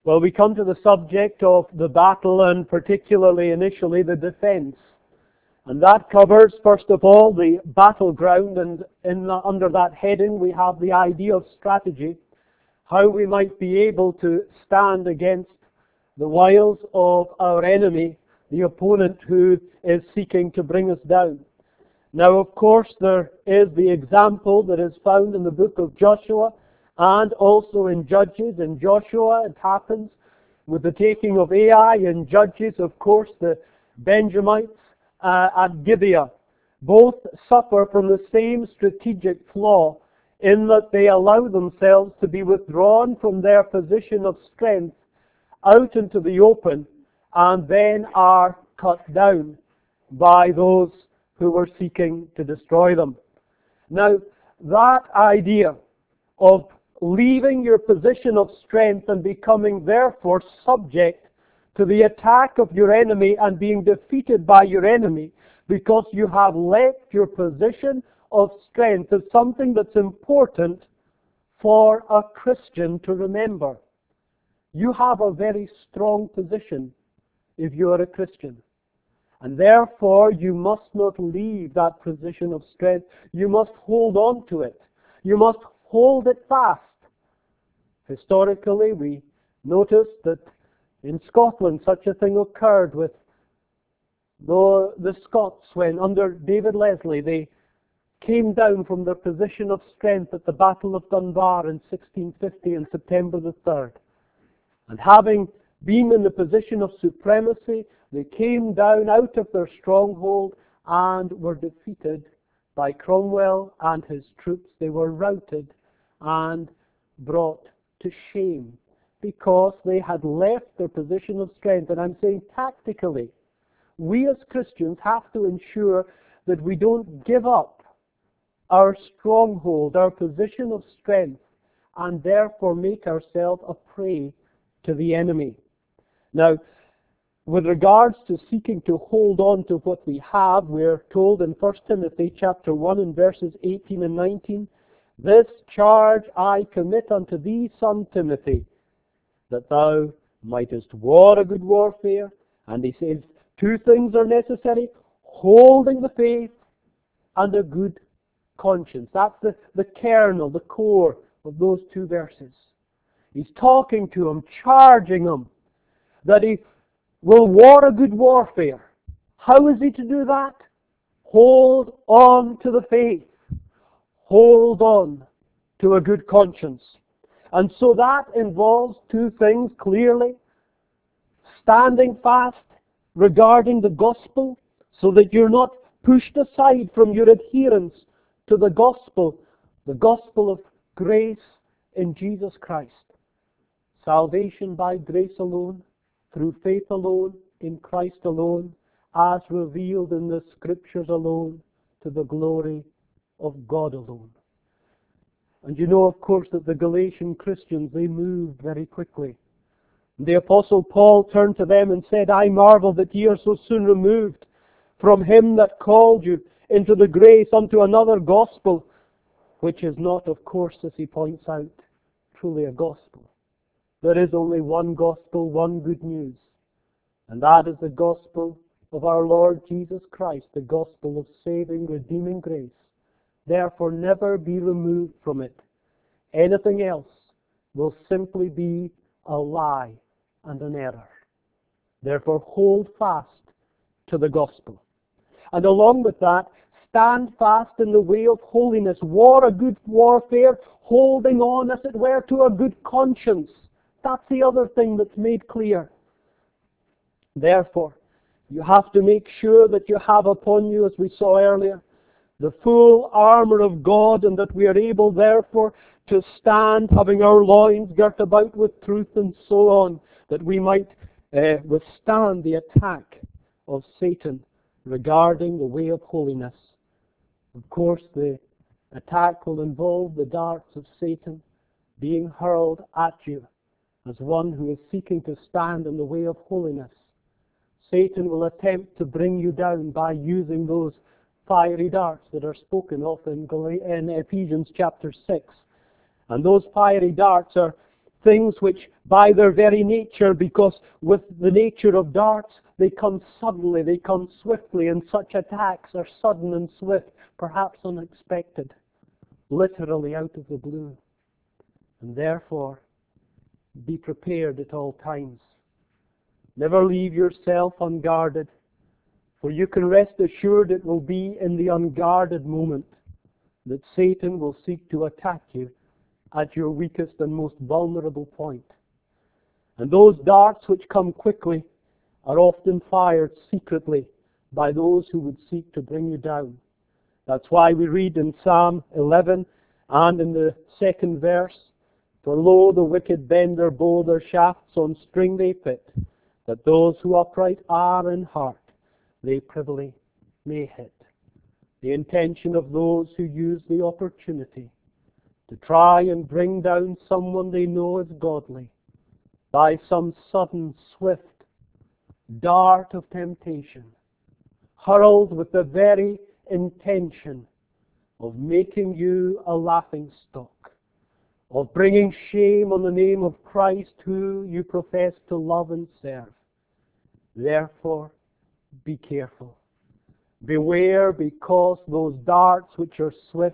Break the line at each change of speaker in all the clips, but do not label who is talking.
Well, we come to the subject of the battle, and particularly initially the defense. And that covers, first of all, the battleground, and under that heading we have the idea of strategy, how we might be able to stand against the wiles of our enemy, the opponent who is seeking to bring us down. Now, of course, there is the example that is found in the book of Joshua and also in Judges. In Joshua, it happens with the taking of Ai. In Judges, of course, the Benjamites at Gibeah both suffer from the same strategic flaw in that they allow themselves to be withdrawn from their position of strength out into the open and then are cut down by those who were seeking to destroy them. Now, that idea of leaving your position of strength and becoming therefore subject to the attack of your enemy and being defeated by your enemy because you have left your position of strength is something that's important for a Christian to remember. You have a very strong position if you are a Christian. And therefore, you must not leave that position of strength. You must hold on to it. You must hold it fast. Historically, we notice that in Scotland such a thing occurred with the Scots when, under David Leslie, they came down from their position of strength at the Battle of Dunbar in 1650 on September the 3rd. And having been in the position of supremacy, they came down out of their stronghold and were defeated by Cromwell and his troops. They were routed and brought to shame because they had left their position of strength. And I'm saying tactically, we as Christians have to ensure that we don't give up our stronghold, our position of strength, and therefore make ourselves a prey to the enemy. Now, with regards to seeking to hold on to what we have, we're told in 1 Timothy chapter 1 and verses 18 and 19, "This charge I commit unto thee, son Timothy, that thou mightest war a good warfare." And he says, two things are necessary: holding the faith and a good conscience. That's the kernel, the core of those two verses. He's talking to him, charging him that he will war a good warfare. How is he to do that? Hold on to the faith. Hold on to a good conscience. And so that involves two things clearly: standing fast regarding the gospel so that you're not pushed aside from your adherence to the gospel of grace in Jesus Christ. Salvation by grace alone, through faith alone, in Christ alone, as revealed in the Scriptures alone, to the glory of God alone. And you know, of course, that the Galatian Christians, they moved very quickly. The Apostle Paul turned to them and said, "I marvel that ye are so soon removed from him that called you into the grace unto another gospel," which is not, of course, as he points out, truly a gospel. There is only one gospel, one good news, and that is the gospel of our Lord Jesus Christ, the gospel of saving, redeeming grace. Therefore, never be removed from it. Anything else will simply be a lie and an error. Therefore, hold fast to the gospel. And along with that, stand fast in the way of holiness. War a good warfare, holding on, as it were, to a good conscience. That's the other thing that's made clear. Therefore, you have to make sure that you have upon you, as we saw earlier, the full armor of God, and that we are able, therefore, to stand, having our loins girt about with truth and so on, that we might withstand the attack of Satan regarding the way of holiness. Of course, the attack will involve the darts of Satan being hurled at you as one who is seeking to stand in the way of holiness. Satan will attempt to bring you down by using those fiery darts that are spoken of in Ephesians chapter 6. And those fiery darts are things which by their very nature, because with the nature of darts, they come suddenly, they come swiftly, and such attacks are sudden and swift, perhaps unexpected, literally out of the blue. And therefore, be prepared at all times. Never leave yourself unguarded, for you can rest assured it will be in the unguarded moment that Satan will seek to attack you at your weakest and most vulnerable point. And those darts which come quickly are often fired secretly by those who would seek to bring you down. That's why we read in Psalm 11 and in the second verse, "For lo, the wicked bend their bow, their shafts on string they pit, that those who upright are in heart, they privily may hit." The intention of those who use the opportunity to try and bring down someone they know is godly by some sudden, swift dart of temptation, hurled with the very intention of making you a laughingstock, of bringing shame on the name of Christ who you profess to love and serve. Therefore, be careful. Beware, because those darts which are swift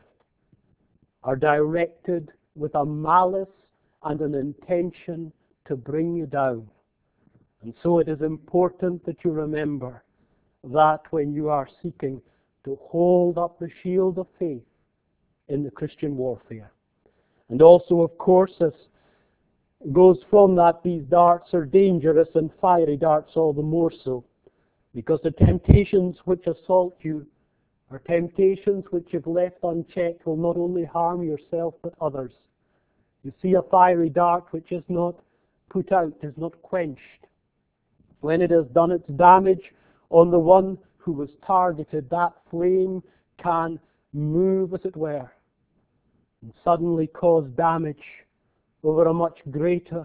are directed with a malice and an intention to bring you down. And so it is important that you remember that when you are seeking to hold up the shield of faith in the Christian warfare. And also, of course, as goes from that, these darts are dangerous, and fiery darts all the more so, because the temptations which assault you are temptations which, if left unchecked, will not only harm yourself but others. You see, a fiery dart which is not put out, is not quenched. When it has done its damage on the one who was targeted, that flame can move, as it were, and suddenly cause damage over a much greater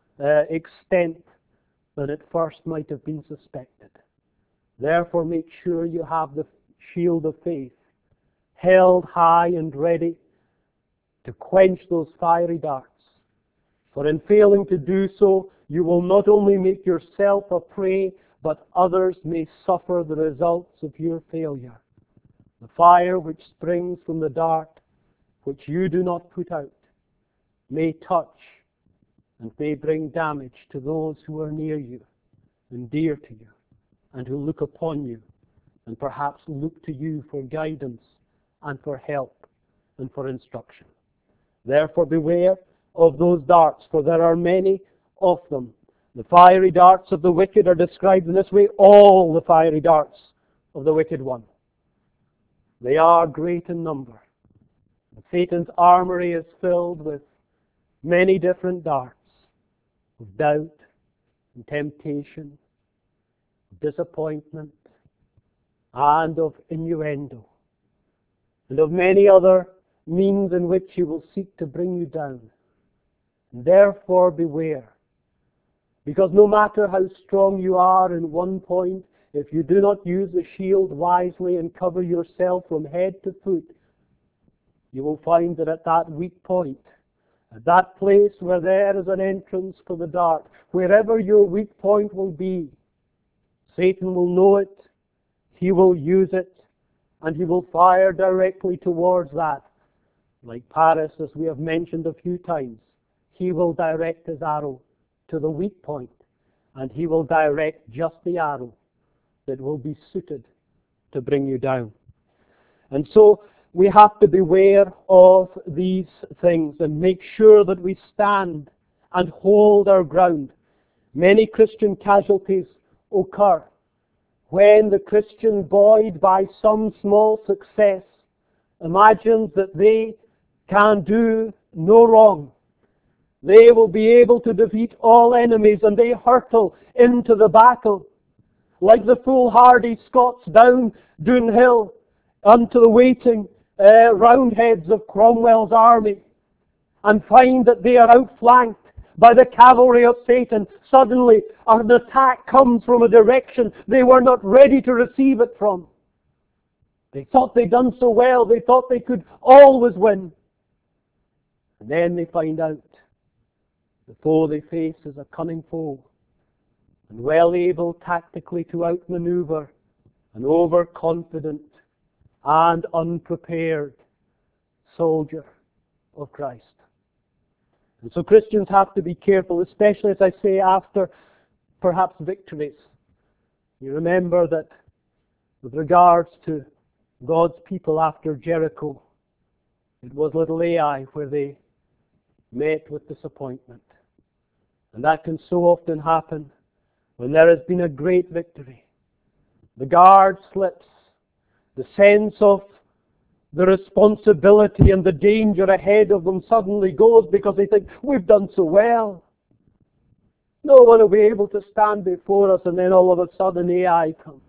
extent than at first might have been suspected. Therefore, make sure you have the shield of faith held high and ready to quench those fiery darts. For in failing to do so, you will not only make yourself a prey, but others may suffer the results of your failure. The fire which springs from the dart, which you do not put out, may touch and may bring damage to those who are near you and dear to you, and who look upon you and perhaps look to you for guidance and for help and for instruction. Therefore, beware of those darts, for there are many of them. The fiery darts of the wicked are described in this way: all the fiery darts of the wicked one. They are great in number. Satan's armory is filled with many different darts of doubt and temptation, disappointment, and of innuendo, and of many other means in which he will seek to bring you down. And therefore, beware, because no matter how strong you are in one point, if you do not use the shield wisely and cover yourself from head to foot, you will find that at that weak point, at that place where there is an entrance for the dart, wherever your weak point will be, Satan will know it, he will use it, and he will fire directly towards that. Like Paris, as we have mentioned a few times, he will direct his arrow to the weak point, and he will direct just the arrow that will be suited to bring you down. And so we have to beware of these things and make sure that we stand and hold our ground. Many Christian casualties occur when the Christian, buoyed by some small success, imagines that they can do no wrong. They will be able to defeat all enemies, and they hurtle into the battle like the foolhardy Scots down Doon Hill unto the waiting roundheads of Cromwell's army, and find that they are outflanked by the cavalry of Satan. Suddenly an attack comes from a direction they were not ready to receive it from. They thought they'd done so well, they thought they could always win. And then they find out The foe they face is a cunning foe, and well able tactically to outmaneuver an overconfident and unprepared soldier of Christ. And so Christians have to be careful, especially, as I say, after perhaps victories. You remember that with regards to God's people after Jericho, it was little Ai where they met with disappointment. And that can so often happen when there has been a great victory. The guard slips. The sense of the responsibility and the danger ahead of them suddenly goes because they think, we've done so well. No one will be able to stand before us, and then all of a sudden Ai comes.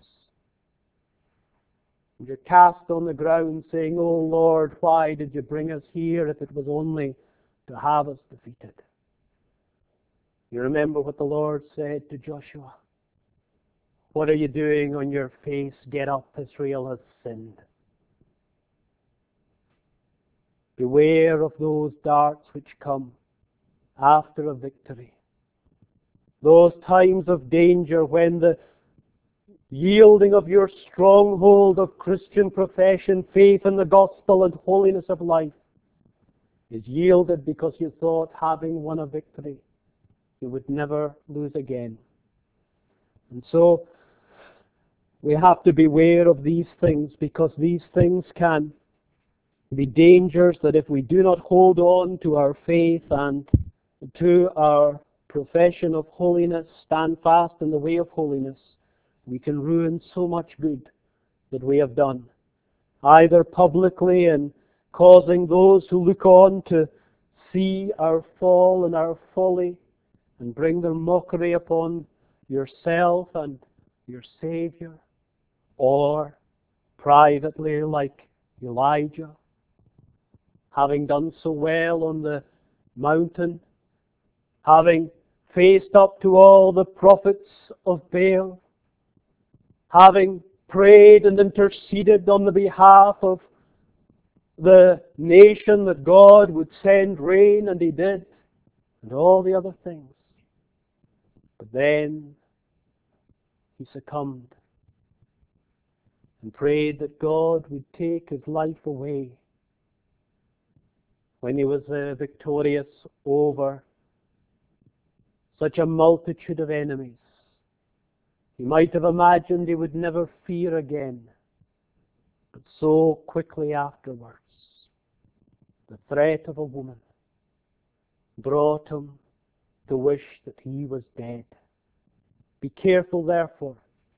You're cast on the ground saying, oh Lord, why did you bring us here if it was only to have us defeated? You remember what the Lord said to Joshua. What are you doing on your face? Get up, Israel has sinned. Beware of those darts which come after a victory. Those times of danger when the yielding of your stronghold of Christian profession, faith in the gospel and holiness of life is yielded because you thought, having won a victory, you would never lose again. And so we have to beware of these things, because these things can be dangers that if we do not hold on to our faith and to our profession of holiness, stand fast in the way of holiness, we can ruin so much good that we have done, either publicly and causing those who look on to see our fall and our folly and bring their mockery upon yourself and your Savior, or privately like Elijah, having done so well on the mountain, having faced up to all the prophets of Baal, having prayed and interceded on the behalf of the nation that God would send rain, and He did, and all the other things. But then he succumbed and prayed that God would take his life away when he was victorious over such a multitude of enemies. He might have imagined he would never fear again, but so quickly afterwards, the threat of a woman brought him to wish that he was dead. Be careful, therefore,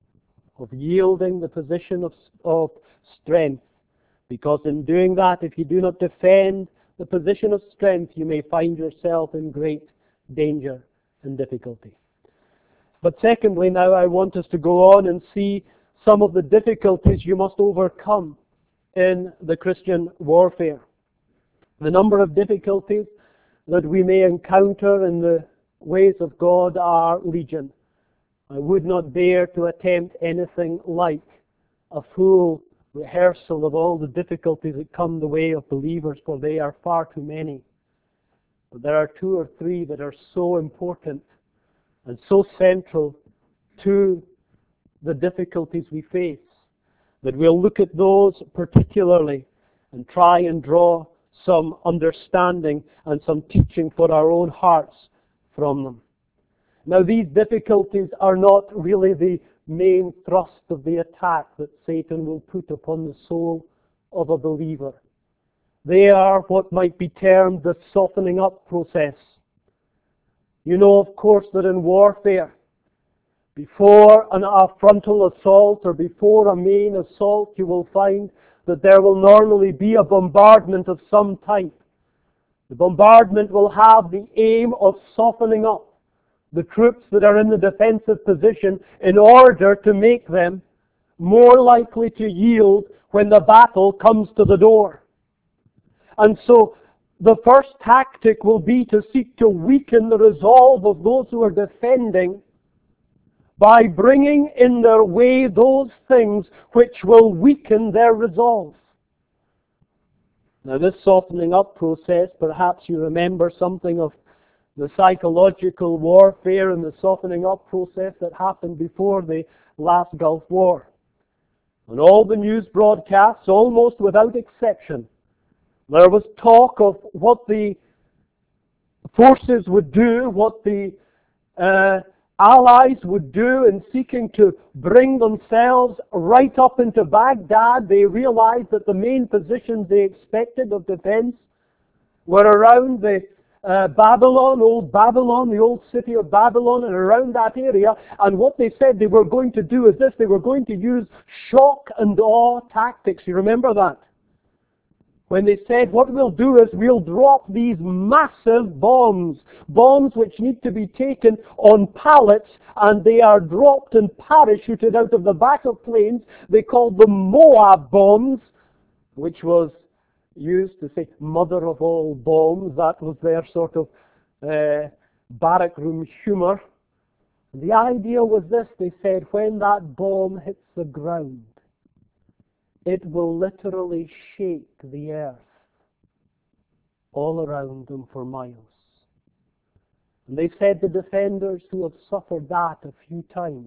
of yielding the position of strength, because in doing that, if you do not defend the position of strength, you may find yourself in great danger and difficulty. But secondly, now I want us to go on and see some of the difficulties you must overcome in the Christian warfare. The number of difficulties that we may encounter in the ways of God are legion. I would not dare to attempt anything like a full rehearsal of all the difficulties that come the way of believers, for they are far too many. But there are two or three that are so important and so central to the difficulties we face that we'll look at those particularly and try and draw some understanding and some teaching for our own hearts from them. Now, these difficulties are not really the main thrust of the attack that Satan will put upon the soul of a believer. They are what might be termed the softening up process. You know, of course, that in warfare, before a frontal assault or before a main assault, you will find that there will normally be a bombardment of some type. The bombardment will have the aim of softening up the troops that are in the defensive position in order to make them more likely to yield when the battle comes to the door. And so the first tactic will be to seek to weaken the resolve of those who are defending by bringing in their way those things which will weaken their resolve. Now, this softening up process, perhaps you remember something of the psychological warfare and the softening up process that happened before the last Gulf War. On all the news broadcasts, almost without exception, there was talk of what the forces would do, what the Allies would do in seeking to bring themselves right up into Baghdad. They realized that the main positions they expected of defense were around the Babylon, the old city of Babylon, and around that area. And what they said they were going to do is this: they were going to use shock and awe tactics. You remember that? When they said, what we'll do is we'll drop these massive bombs which need to be taken on pallets, and they are dropped and parachuted out of the back of planes. They called them Moab bombs, which was used to say mother of all bombs. That was their sort of barrack room humor. The idea was this: they said, when that bomb hits the ground, it will literally shake the earth all around them for miles. And they said the defenders who have suffered that a few times,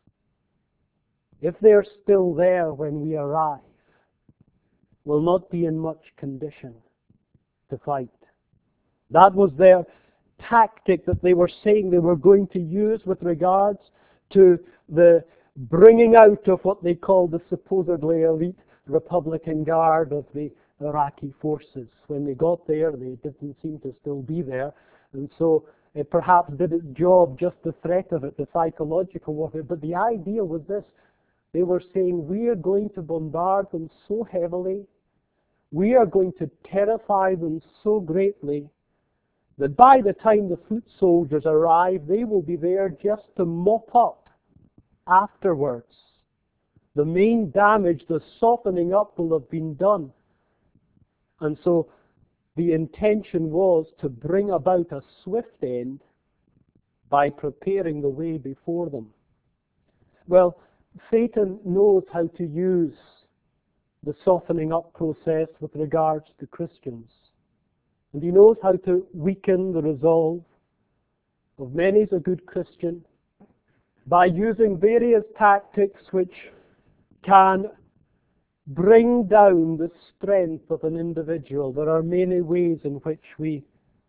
if they're still there when we arrive, will not be in much condition to fight. That was their tactic that they were saying they were going to use with regards to the bringing out of what they called the supposedly elite Republican Guard of the Iraqi forces. When they got there, they didn't seem to still be there, and so it perhaps did its job, just the threat of it, the psychological warfare. But the idea was this: they were saying, we are going to bombard them so heavily, we are going to terrify them so greatly, that by the time the foot soldiers arrive, they will be there just to mop up afterwards. The main damage, the softening up, will have been done. And so the intention was to bring about a swift end by preparing the way before them. Well, Satan knows how to use the softening up process with regards to Christians. And he knows how to weaken the resolve of many as a good Christian by using various tactics which can bring down the strength of an individual. There are many ways in which we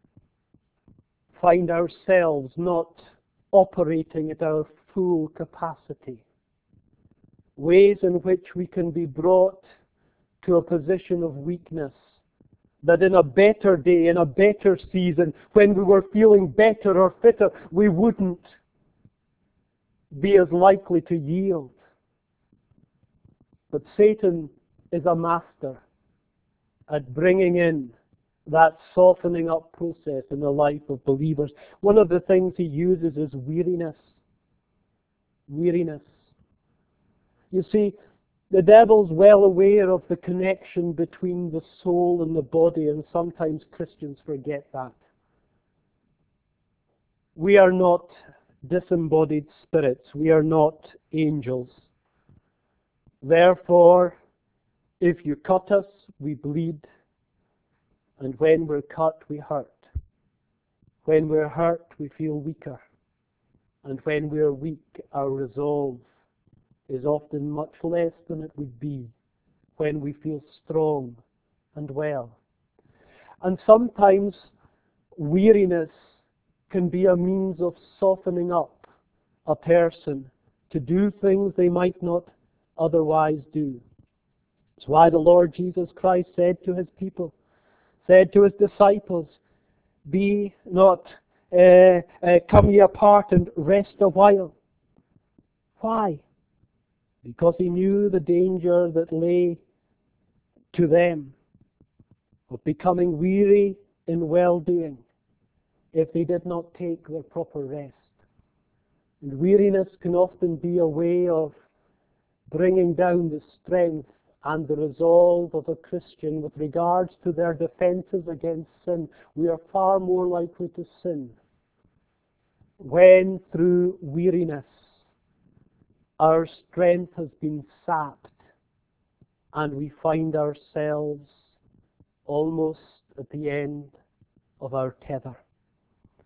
find ourselves not operating at our full capacity. Ways in which we can be brought to a position of weakness, that in a better day, in a better season, when we were feeling better or fitter, we wouldn't be as likely to yield. But Satan is a master at bringing in that softening up process in the life of believers. One of the things he uses is weariness. Weariness. You see, the devil's well aware of the connection between the soul and the body, and sometimes Christians forget that. We are not disembodied spirits. We are not angels. Therefore, if you cut us, we bleed. And when we're cut, we hurt. When we're hurt, we feel weaker. And when we're weak, our resolve is often much less than it would be when we feel strong and well. And sometimes weariness can be a means of softening up a person to do things they might not otherwise do. That's why the Lord Jesus Christ said to his people, said to his disciples, be not, come ye apart and rest a while. Why? Because he knew the danger that lay to them of becoming weary in well-doing if they did not take their proper rest. And weariness can often be a way of bringing down the strength and the resolve of a Christian with regards to their defenses against sin. We are far more likely to sin when, through weariness, our strength has been sapped and we find ourselves almost at the end of our tether.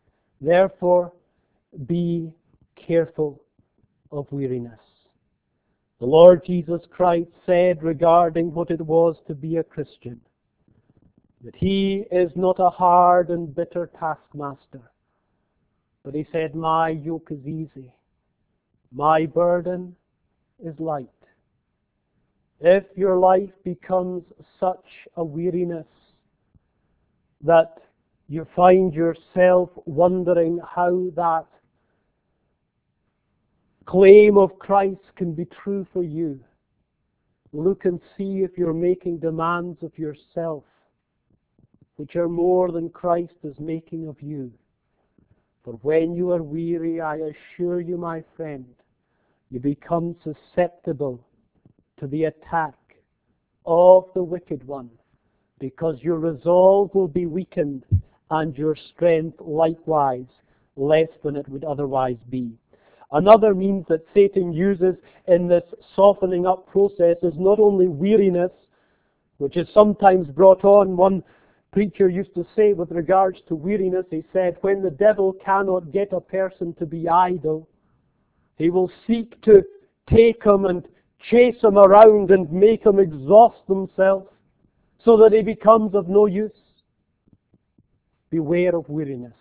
Therefore, be careful of weariness. The Lord Jesus Christ said regarding what it was to be a Christian, that He is not a hard and bitter taskmaster, but He said, my yoke is easy, my burden is light. If your life becomes such a weariness that you find yourself wondering how that claim of Christ can be true for you, look and see if you're making demands of yourself which are more than Christ is making of you. For when you are weary, I assure you, my friend, you become susceptible to the attack of the wicked one, because your resolve will be weakened and your strength likewise less than it would otherwise be. Another means that Satan uses in this softening up process is not only weariness, which is sometimes brought on. One preacher used to say with regards to weariness, he said, when the devil cannot get a person to be idle, he will seek to take him and chase him around and make him exhaust himself so that he becomes of no use. Beware of weariness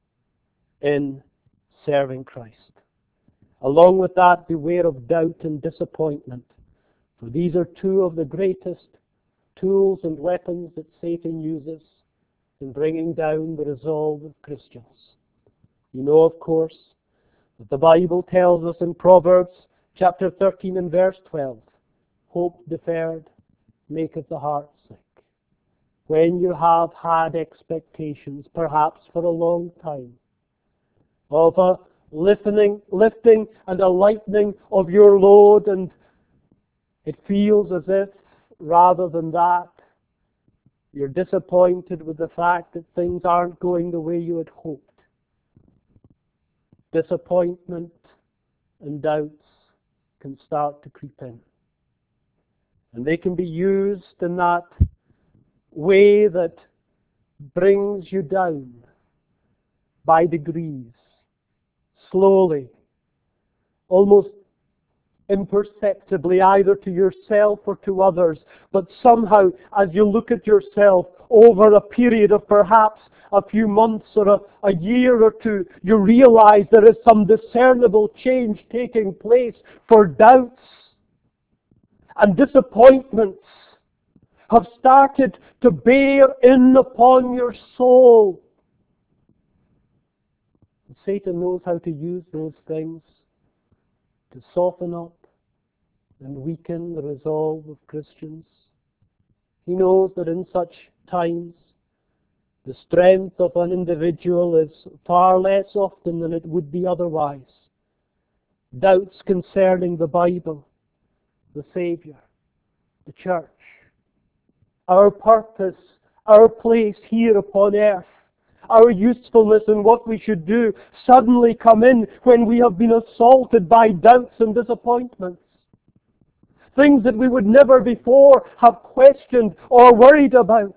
in serving Christ. Along with that, beware of doubt and disappointment, for these are two of the greatest tools and weapons that Satan uses in bringing down the resolve of Christians. You know, of course, that the Bible tells us in Proverbs chapter 13 and verse 12, hope deferred maketh the heart sick. When you have had expectations, perhaps for a long time, of a lifting and a lightening of your load, and it feels as if, rather than that, you're disappointed with the fact that things aren't going the way you had hoped. Disappointment and doubts can start to creep in. And they can be used in that way that brings you down by degrees, slowly, almost imperceptibly, either to yourself or to others. But somehow, as you look at yourself over a period of perhaps a few months or a year or two, you realize there is some discernible change taking place, for doubts and disappointments have started to bear in upon your soul. And Satan knows how to use those things to soften up and weaken the resolve of Christians. He knows that in such times the strength of an individual is far less often than it would be otherwise. Doubts concerning the Bible, the Savior, the church, our purpose, our place here upon earth, our usefulness and what we should do suddenly come in when we have been assaulted by doubts and disappointments. Things that we would never before have questioned or worried about,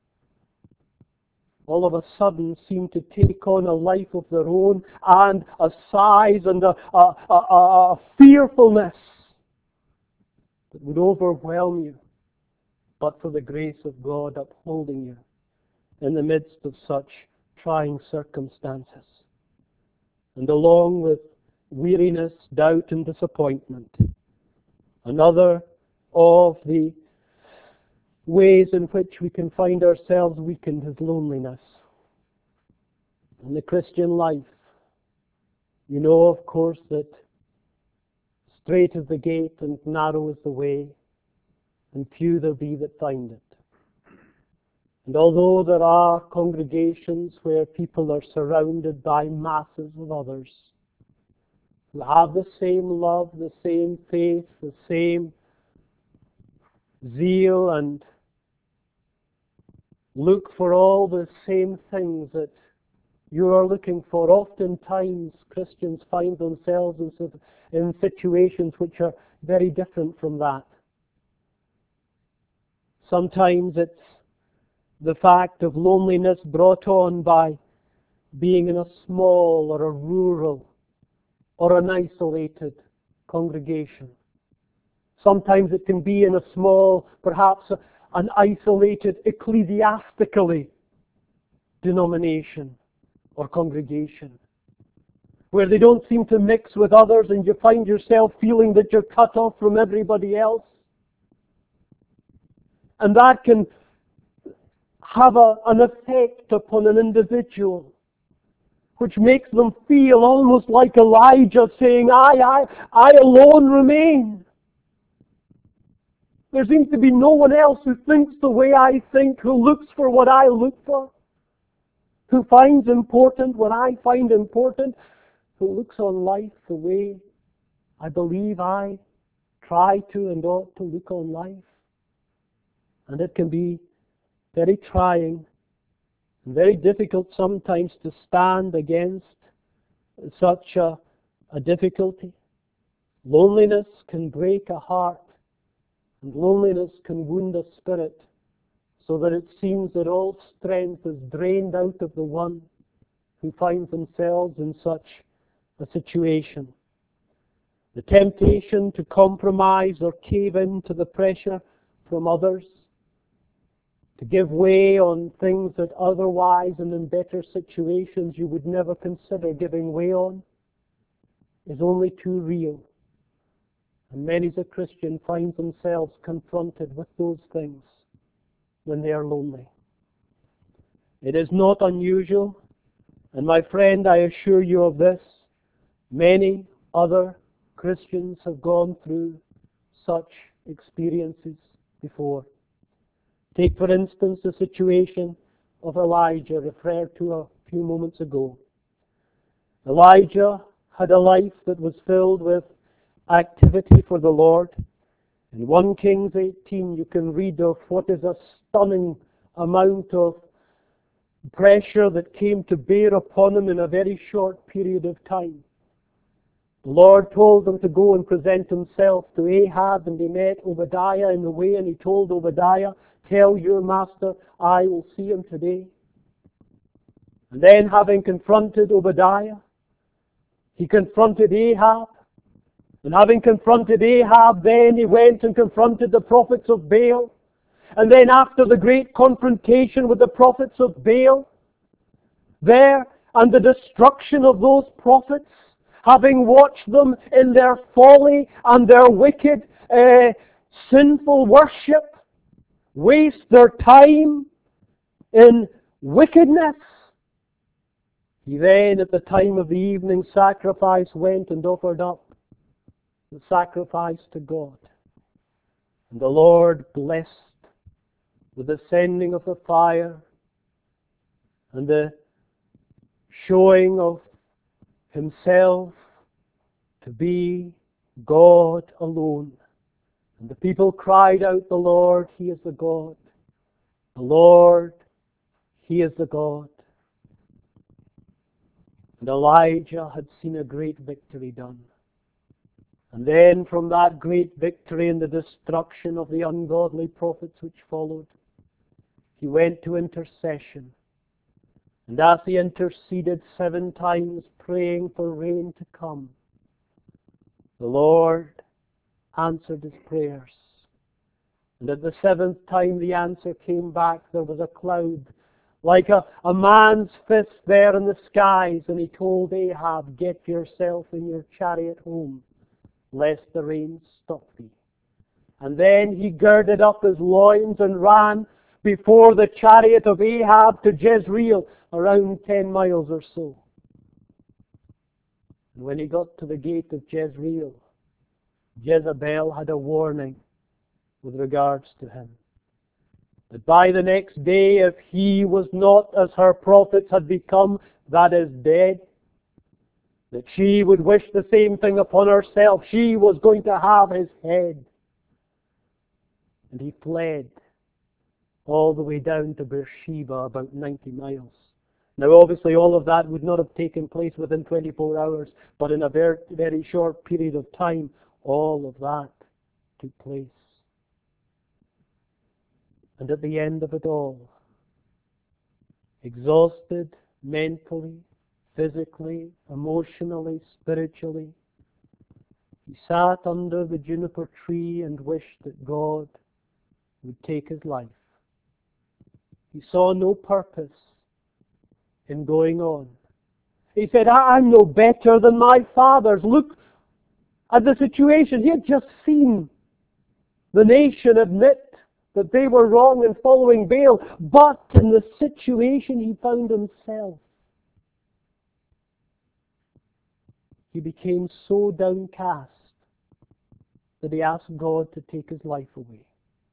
all of a sudden seem to take on a life of their own, and a size and a fearfulness that would overwhelm you, but for the grace of God upholding you in the midst of such trying circumstances. And along with weariness, doubt, and disappointment, another of the ways in which we can find ourselves weakened is loneliness. In the Christian life, you know, of course, that strait is the gate and narrow is the way, and few there be that find it. And although there are congregations where people are surrounded by masses of others who have the same love, the same faith, the same zeal, and look for all the same things that you are looking for, oftentimes Christians find themselves in situations which are very different from that. Sometimes it's the fact of loneliness brought on by being in a small or a rural or an isolated congregation. Sometimes it can be in a small, perhaps an isolated ecclesiastically denomination or congregation, where they don't seem to mix with others and you find yourself feeling that you're cut off from everybody else. And that can have an effect upon an individual, which makes them feel almost like Elijah saying, I alone remain. There seems to be no one else who thinks the way I think, who looks for what I look for, who finds important what I find important, who looks on life the way I believe I try to and ought to look on life. And it can be very trying and very difficult sometimes to stand against such a difficulty. Loneliness can break a heart, and loneliness can wound a spirit, so that it seems that all strength is drained out of the one who finds themselves in such a situation. The temptation to compromise or cave in to the pressure from others, to give way on things that otherwise and in better situations you would never consider giving way on, is only too real. And many as a Christian find themselves confronted with those things when they are lonely. It is not unusual, and my friend, I assure you of this, many other Christians have gone through such experiences before. Take, for instance, the situation of Elijah, referred to a few moments ago. Elijah had a life that was filled with activity for the Lord. In 1 Kings 18, you can read of what is a stunning amount of pressure that came to bear upon him in a very short period of time. The Lord told him to go and present himself to Ahab, and he met Obadiah in the way, and he told Obadiah, tell your master, I will see him today. And then, having confronted Obadiah, he confronted Ahab. And having confronted Ahab, then he went and confronted the prophets of Baal. And then after the great confrontation with the prophets of Baal, there, and the destruction of those prophets, having watched them in their folly and their wicked, sinful worship, waste their time in wickedness, he then, at the time of the evening sacrifice, went and offered up the sacrifice to God. And the Lord blessed with the sending of the fire and the showing of Himself to be God alone. And the people cried out, the Lord, He is the God. The Lord, He is the God. And Elijah had seen a great victory done. And then from that great victory and the destruction of the ungodly prophets which followed, he went to intercession. And as he interceded 7 times, praying for rain to come, the Lord answered his prayers. And at the 7th time the answer came back, there was a cloud, like a man's fist there in the skies, and he told Ahab, get yourself in your chariot home, lest the rain stop thee. And then he girded up his loins and ran before the chariot of Ahab to Jezreel, around 10 miles or so. And when he got to the gate of Jezreel, Jezebel had a warning with regards to him. That by the next day, if he was not as her prophets had become, that is dead, that she would wish the same thing upon herself. She was going to have his head. And he fled all the way down to Beersheba, about 90 miles. Now obviously all of that would not have taken place within 24 hours, but in a very, very short period of time, all of that took place. And at the end of it all, exhausted mentally, physically, emotionally, spiritually. He sat under the juniper tree and wished that God would take his life. He saw no purpose in going on. He said, I'm no better than my fathers. Look at the situation. He had just seen the nation admit that they were wrong in following Baal, but in the situation he found himself, he became so downcast that he asked God to take his life away.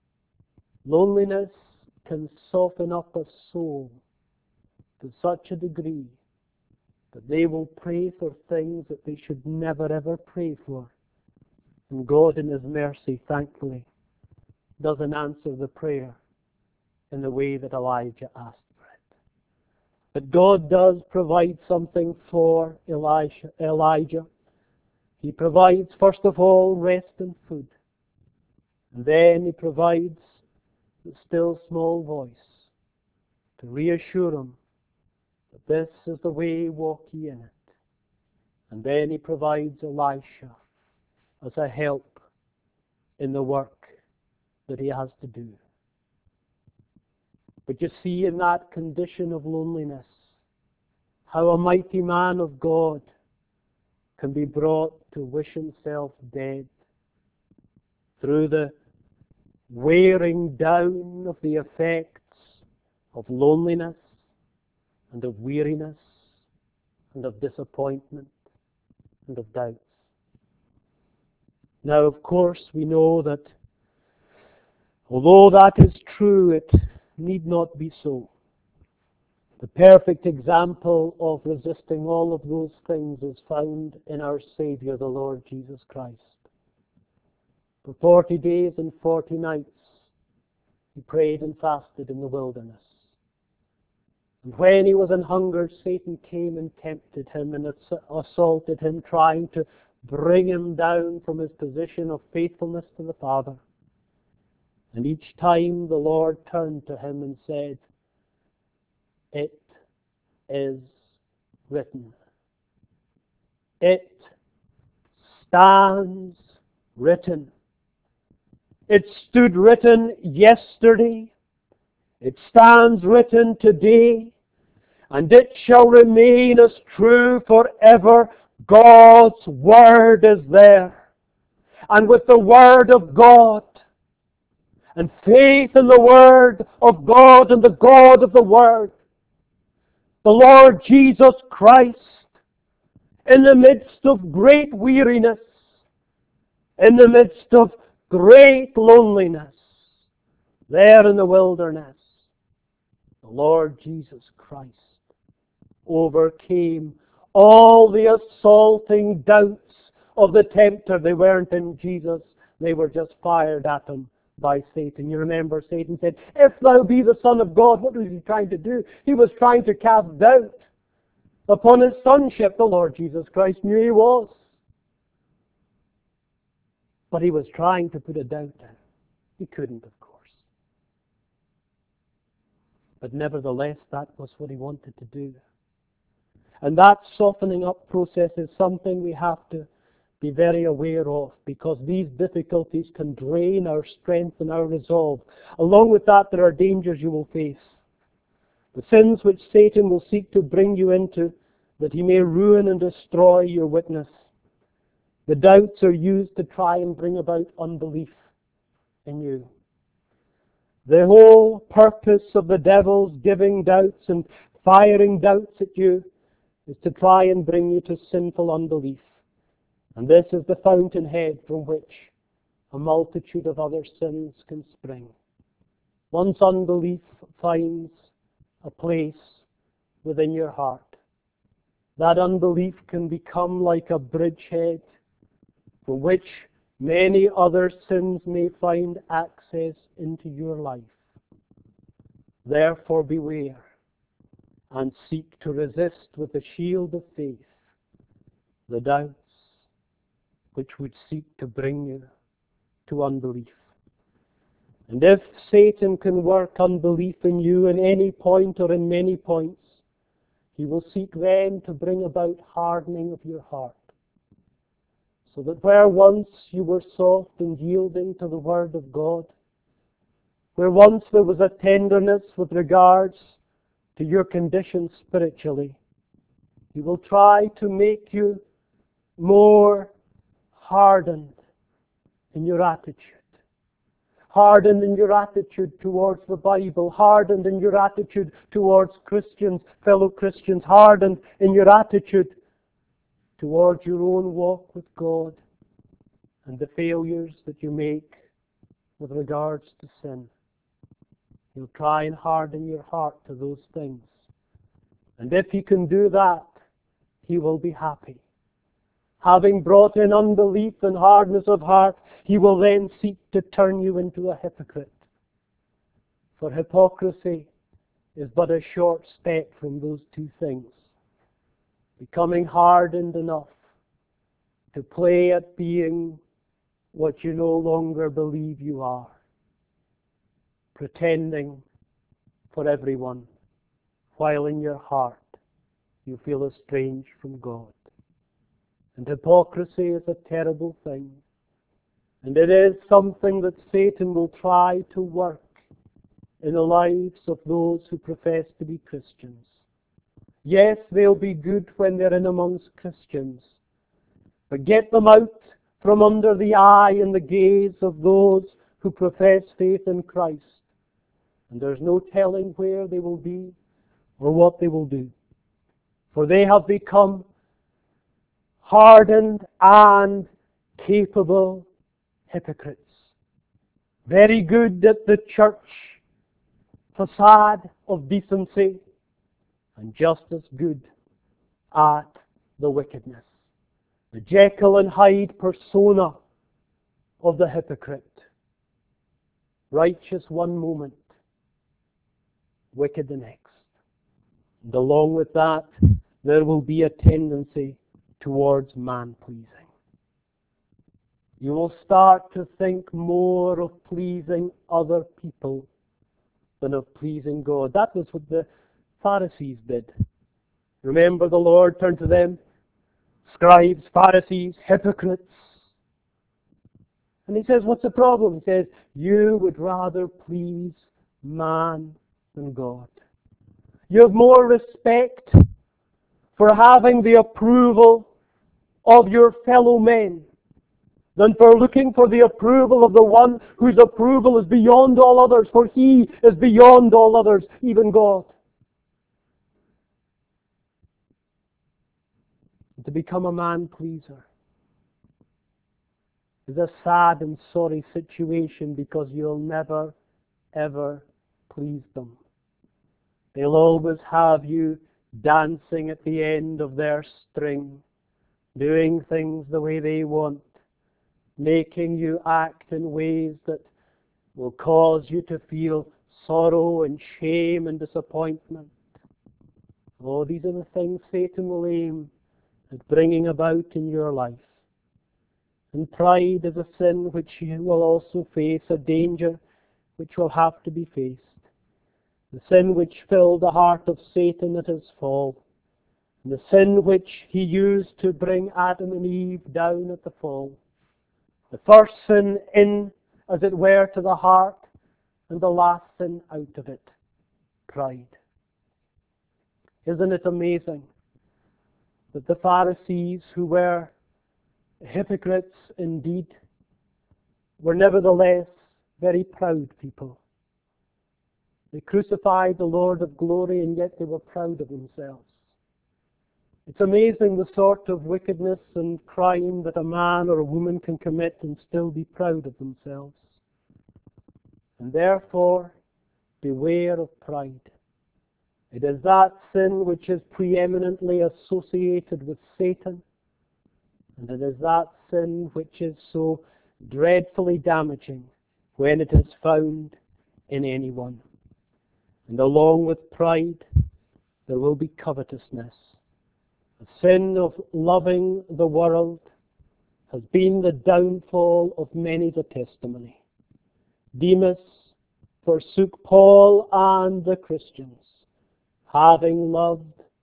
Loneliness can soften up a soul to such a degree that they will pray for things that they should never ever pray for. And God in his mercy, thankfully, doesn't answer the prayer in the way that Elijah asked for it. But God does provide something for Elijah. He provides, first of all, rest and food. And then he provides the still small voice to reassure him that this is the way, walk ye in it. And then he provides Elisha as a help in the work that he has to do. But you see, in that condition of loneliness, how a mighty man of God can be brought to wish himself dead through the wearing down of the effects of loneliness and of weariness and of disappointment and of doubts. Now, of course, we know that although that is true, it need not be so. The perfect example of resisting all of those things is found in our Savior, the Lord Jesus Christ. For 40 days and 40 nights, he prayed and fasted in the wilderness. And when he was an hunger, Satan came and tempted him and assaulted him, trying to bring him down from his position of faithfulness to the Father. And each time the Lord turned to him and said, "It is written. It stands written." It stood written yesterday. It stands written today. And it shall remain as true forever. God's Word is there. And with the Word of God, and faith in the Word of God and the God of the Word, the Lord Jesus Christ, in the midst of great weariness, in the midst of great loneliness, there in the wilderness, the Lord Jesus Christ overcame all the assaulting doubts of the tempter. They weren't in Jesus, they were just fired at him by Satan. You remember Satan said, "If thou be the Son of God," what was he trying to do? He was trying to cast doubt upon his sonship. The Lord Jesus Christ knew he was. But he was trying to put a doubt in. He couldn't, of course. But nevertheless, that was what he wanted to do. And that softening up process is something we have to be very aware of, because these difficulties can drain our strength and our resolve. Along with that, there are dangers you will face. The sins which Satan will seek to bring you into, that he may ruin and destroy your witness. The doubts are used to try and bring about unbelief in you. The whole purpose of the devil's giving doubts and firing doubts at you is to try and bring you to sinful unbelief. And this is the fountainhead from which a multitude of other sins can spring. Once unbelief finds a place within your heart, that unbelief can become like a bridgehead from which many other sins may find access into your life. Therefore beware and seek to resist with the shield of faith the doubts which would seek to bring you to unbelief. And if Satan can work unbelief in you in any point or in many points, He will seek then to bring about hardening of your heart, so that where once you were soft and yielding to the Word of God, where once there was a tenderness with regards to your condition spiritually, He will try to make you more hardened in your attitude. Hardened in your attitude towards the Bible, hardened in your attitude towards Christians, fellow Christians, hardened in your attitude towards your own walk with God and the failures that you make with regards to sin. He'll try and harden your heart to those things. And if He can do that, He will be happy. Having brought in unbelief and hardness of heart, He will then seek to turn you into a hypocrite. For hypocrisy is but a short step from those two things. Becoming hardened enough to play at being what you no longer believe you are. Pretending for everyone, while in your heart you feel estranged from God. And hypocrisy is a terrible thing. And it is something that Satan will try to work in the lives of those who profess to be Christians. Yes, they'll be good when they're in amongst Christians, but get them out from under the eye and the gaze of those who profess faith in Christ, and there's no telling where they will be or what they will do. For they have become hardened and capable hypocrites. Very good at the church facade of decency, and just as good at the wickedness. The Jekyll and Hyde persona of the hypocrite. Righteous one moment, wicked the next. And along with that, there will be a tendency towards man-pleasing. You will start to think more of pleasing other people than of pleasing God. That was what the Pharisees did. Remember, the Lord turned to them, scribes, Pharisees, hypocrites. And He says, what's the problem? He says, you would rather please man than God. You have more respect for having the approval of your fellow men than for looking for the approval of the one whose approval is beyond all others, for He is beyond all others, even God. To become a man-pleaser is a sad and sorry situation, because you'll never, ever please them. They'll always have you dancing at the end of their string, doing things the way they want, making you act in ways that will cause you to feel sorrow and shame and disappointment. Oh, these are the things Satan will aim at bringing about in your life. And pride is a sin which you will also face, a danger which will have to be faced. The sin which filled the heart of Satan at his fall, and the sin which he used to bring Adam and Eve down at the fall. The first sin in, as it were, to the heart, and the last sin out of it, pride. Isn't it amazing that the Pharisees, who were hypocrites indeed, were nevertheless very proud people? They crucified the Lord of glory, and yet they were proud of themselves. It's amazing the sort of wickedness and crime that a man or a woman can commit and still be proud of themselves. And therefore, beware of pride. It is that sin which is preeminently associated with Satan, and it is that sin which is so dreadfully damaging when it is found in anyone. And along with pride, there will be covetousness. The sin of loving the world has been the downfall of many the testimony. Demas forsook Paul and the Christians, having loved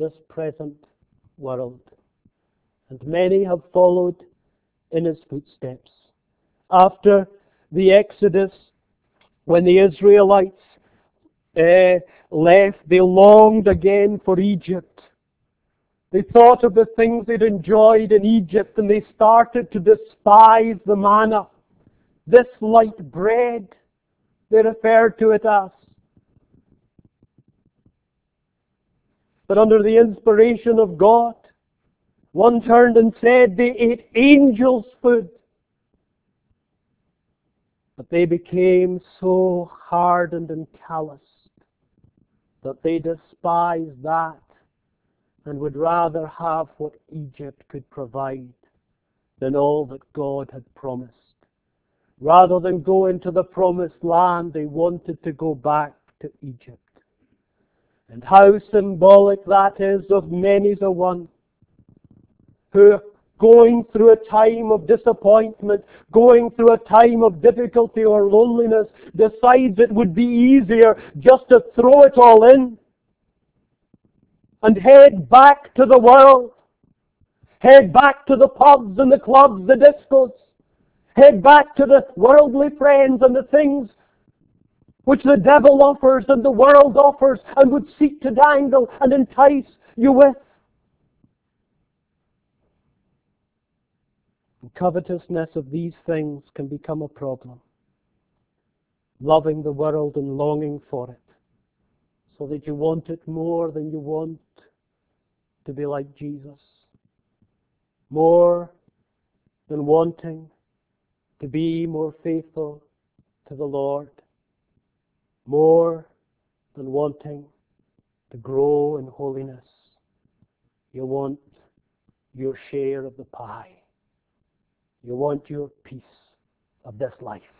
this present world. And many have followed in his footsteps. After the Exodus, when the Israelites left, they longed again for Egypt. They thought of the things they'd enjoyed in Egypt, and they started to despise the manna. This light bread, they referred to it as. But under the inspiration of God, one turned and said they ate angels' food. But they became so hardened and calloused that they despised that and would rather have what Egypt could provide than all that God had promised. Rather than go into the promised land, they wanted to go back to Egypt. And how symbolic that is of many's a one who, going through a time of disappointment, going through a time of difficulty or loneliness, decides it would be easier just to throw it all in and head back to the world, head back to the pubs and the clubs, the discos, head back to the worldly friends and the things which the devil offers and the world offers and would seek to dangle and entice you with. And covetousness of these things can become a problem. Loving the world and longing for it, so that you want it more than you want to be like Jesus. More than wanting to be more faithful to the Lord. More than wanting to grow in holiness. You want your share of the pie. You want your piece of this life.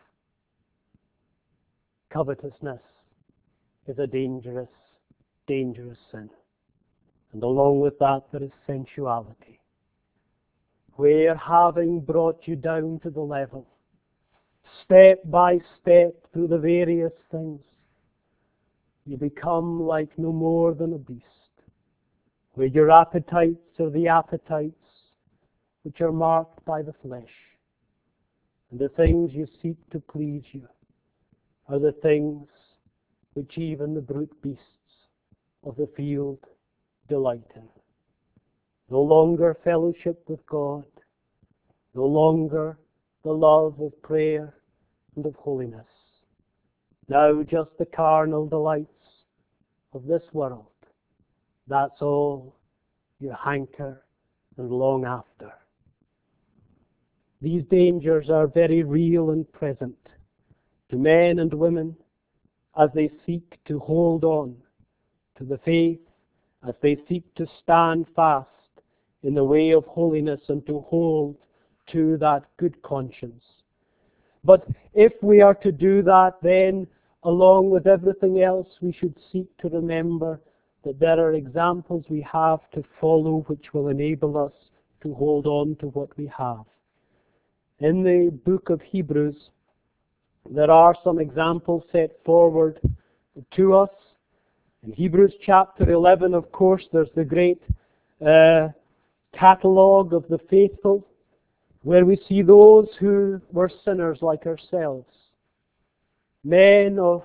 Covetousness is a dangerous, dangerous sin. And along with that, there is sensuality, where having brought you down to the level, step by step through the various things, you become like no more than a beast, where your appetites are the appetites which are marked by the flesh, and the things you seek to please you are the things which even the brute beasts of the field delight in. No longer fellowship with God, no longer the love of prayer and of holiness. Now just the carnal delights of this world. That's all you hanker and long after. These dangers are very real and present to men and women as they seek to hold on to the faith, as they seek to stand fast in the way of holiness and to hold to that good conscience. But if we are to do that, then along with everything else, we should seek to remember that there are examples we have to follow which will enable us to hold on to what we have. In the book of Hebrews, there are some examples set forward to us. In Hebrews chapter 11, of course, there's the great catalogue of the faithful, where we see those who were sinners like ourselves, men of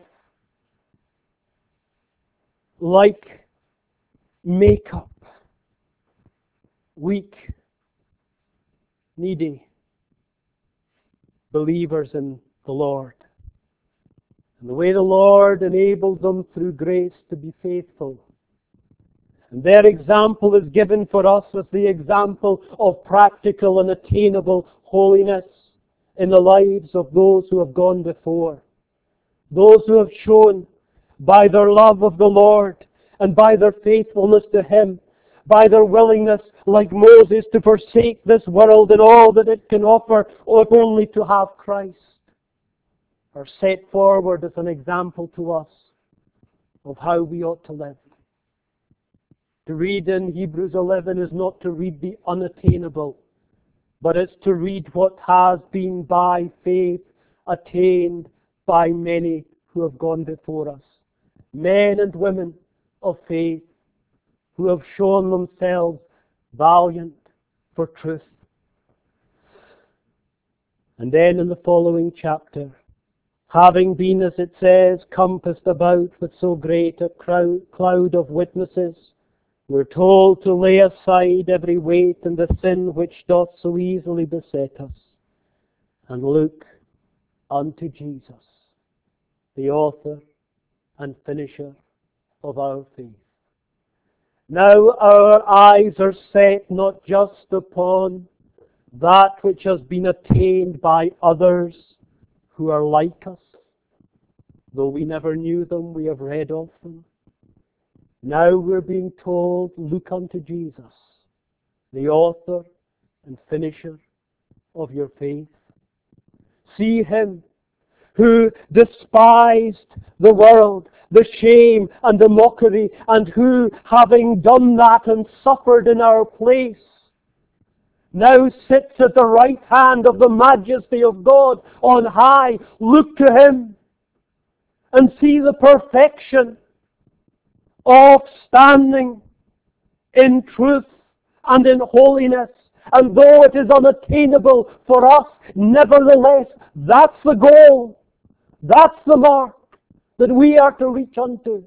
like makeup, weak, needy believers in the Lord. And the way the Lord enabled them through grace to be faithful. And their example is given for us as the example of practical and attainable holiness in the lives of those who have gone before. Those who have shown by their love of the Lord and by their faithfulness to Him, by their willingness, like Moses, to forsake this world and all that it can offer, if only to have Christ, are set forward as an example to us of how we ought to live. To read in Hebrews 11 is not to read the unattainable, but it's to read what has been by faith attained by many who have gone before us. Men and women of faith who have shown themselves valiant for truth. And then in the following chapter, having been, as it says, compassed about with so great a cloud of witnesses, we're told to lay aside every weight and the sin which doth so easily beset us, and look unto Jesus, the author and finisher of our faith. Now our eyes are set not just upon that which has been attained by others who are like us. Though we never knew them, we have read of them. Now we're being told, look unto Jesus, the author and finisher of your faith. See Him who despised the world, the shame and the mockery, and who, having done that and suffered in our place, now sits at the right hand of the majesty of God on high. Look to Him and see the perfection of standing in truth and in holiness. And though it is unattainable for us, nevertheless, that's the goal. That's the mark that we are to reach unto.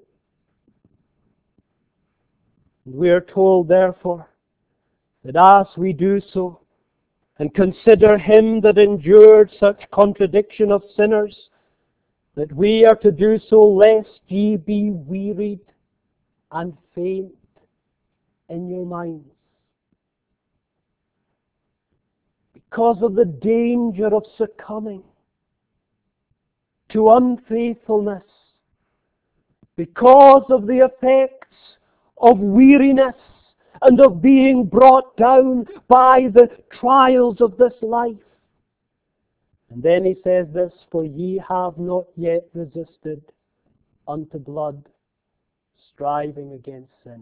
We are told, therefore, that as we do so, and consider Him that endured such contradiction of sinners, that we are to do so lest ye be wearied and faint in your minds. Because of the danger of succumbing to unfaithfulness, because of the effects of weariness and of being brought down by the trials of this life. And then he says this, for ye have not yet resisted unto blood, striving against sin.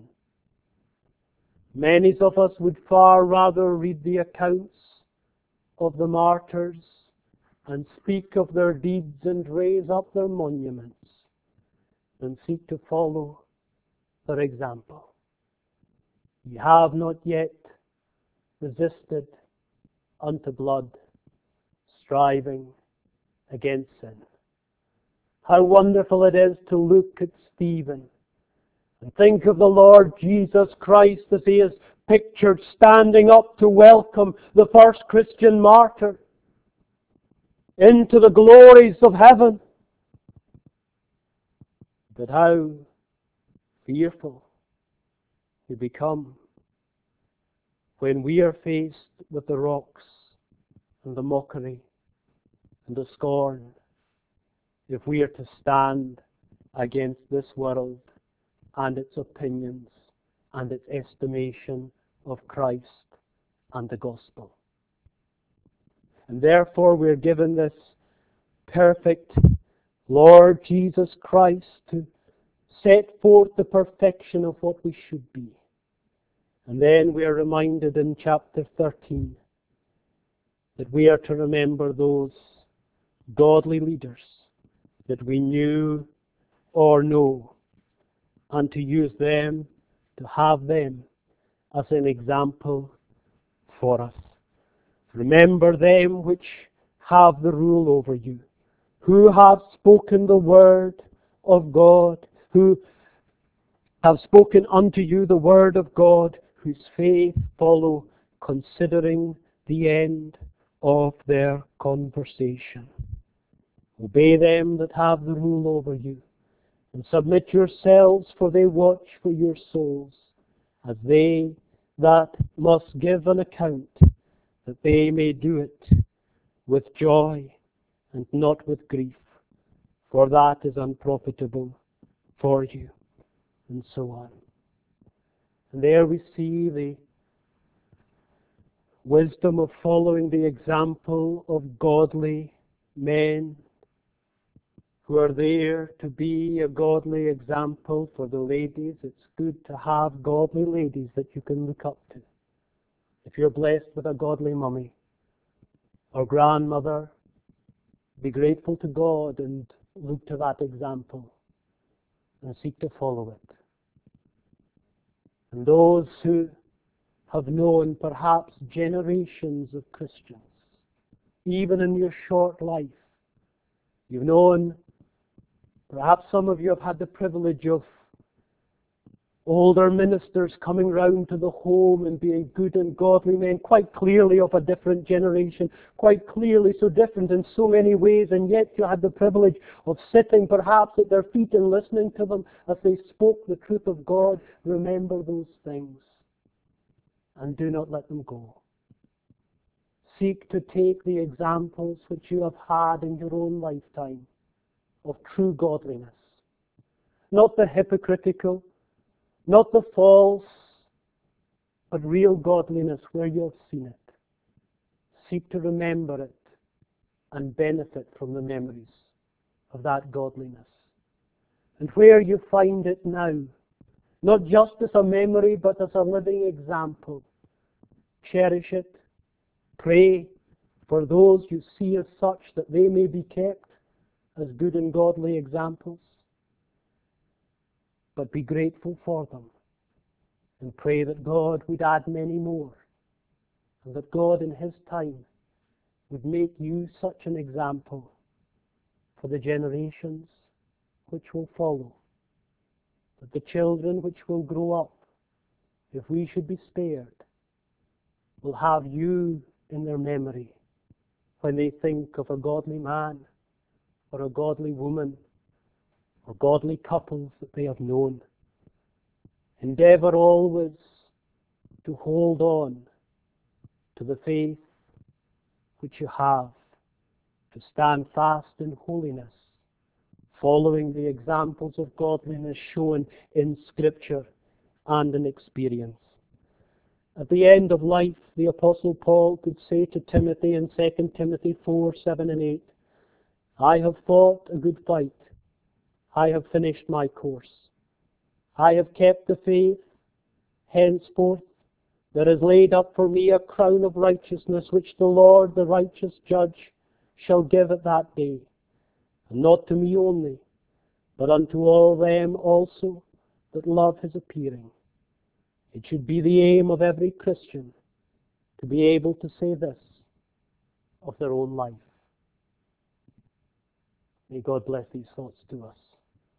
Many of us would far rather read the accounts of the martyrs and speak of their deeds and raise up their monuments than seek to follow their example. Ye have not yet resisted unto blood, striving against sin. How wonderful it is to look at Stephen and think of the Lord Jesus Christ as he is pictured standing up to welcome the first Christian martyr into the glories of heaven. But how fearful we become when we are faced with the rocks and the mockery and the scorn, if we are to stand against this world and its opinions and its estimation of Christ and the gospel. And therefore we're given this perfect Lord Jesus Christ to set forth the perfection of what we should be. And then we are reminded in chapter 13 that we are to remember those godly leaders that we knew or know, and to use them, to have them as an example for us. Remember them which have the rule over you, who have spoken the word of God, who have spoken unto you the word of God, whose faith follow, considering the end of their conversation. Obey them that have the rule over you, and submit yourselves, for they watch for your souls, as they that must give an account, that they may do it with joy and not with grief, for that is unprofitable for you, and so on. And there we see the wisdom of following the example of godly men who are there to be a godly example for the ladies. It's good to have godly ladies that you can look up to. If you're blessed with a godly mummy or grandmother, be grateful to God and look to that example and seek to follow it. And those who have known perhaps generations of Christians, even in your short life, you've known, perhaps some of you have had the privilege of older ministers coming round to the home and being good and godly men, quite clearly of a different generation, quite clearly so different in so many ways, and yet you had the privilege of sitting perhaps at their feet and listening to them as they spoke the truth of God. Remember those things and do not let them go. Seek to take the examples which you have had in your own lifetime of true godliness, not the hypocritical, not the false, but real godliness where you have seen it. Seek to remember it and benefit from the memories of that godliness. And where you find it now, not just as a memory, but as a living example, cherish it. Pray for those you see as such that they may be kept as good and godly examples. But be grateful for them. And pray that God would add many more, and that God in His time would make you such an example for the generations which will follow, that the children which will grow up, if we should be spared, will have you in their memory when they think of a godly man or a godly woman or godly couples that they have known. Endeavor always to hold on to the faith which you have, to stand fast in holiness, following the examples of godliness shown in Scripture and in experience. At the end of life, the Apostle Paul could say to Timothy in 2 Timothy 4, 7 and 8, I have fought a good fight. I have finished my course. I have kept the faith. Henceforth, there is laid up for me a crown of righteousness, which the Lord, the righteous judge, shall give at that day, and not to me only, but unto all them also that love His appearing. It should be the aim of every Christian to be able to say this of their own life. May God bless these thoughts to us.